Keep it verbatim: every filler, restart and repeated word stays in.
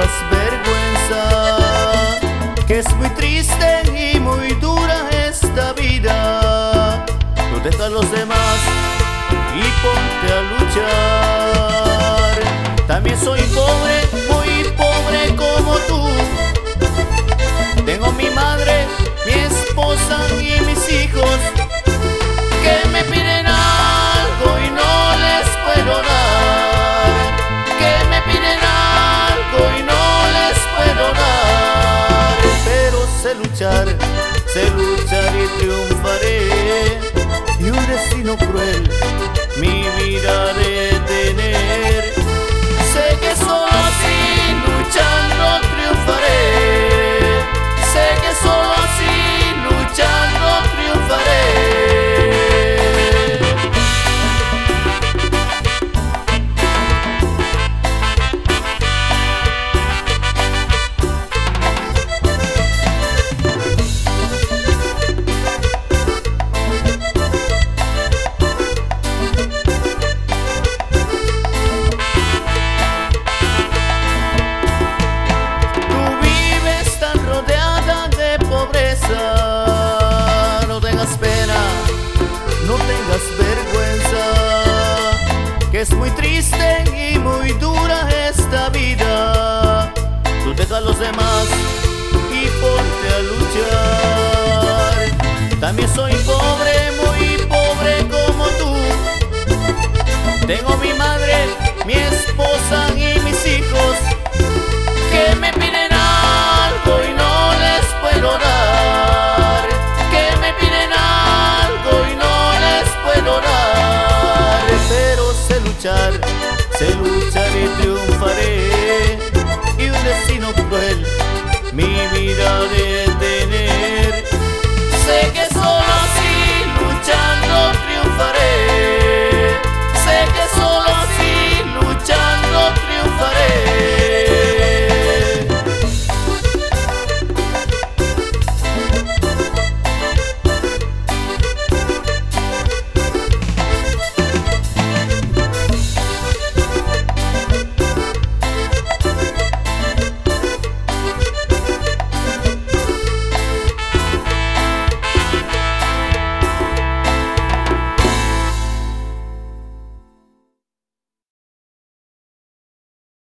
tengas vergüenza, que es muy triste y muy dura esta vida. Tú deja a los demás y ponte a luchar. También soy pobre, muy pobre como tú. Tengo mi madre, mi esposa y mis hijos que me piden algo y no les puedo dar. Que me piden algo y no les puedo dar. Pero sé luchar, sé luchar y triunfaré. Y un destino cruel mi vida detener. Sé que solo así luchando triunfaré. Sé que solo así luchando triunfaré. No tengas pena, no tengas vergüenza, que es muy triste y muy dura esta vida. Tú deja a los demás y ponte a luchar. También soy pobre, muy pobre como tú. Tengo mi madre, mi esposa y mis hijos que me piden algo y no les puedo dar. Que me piden algo y no les puedo dar. Pero sé luchar, sé luchar y triunfaré. Y un destino cruel mi vida detener. Sé que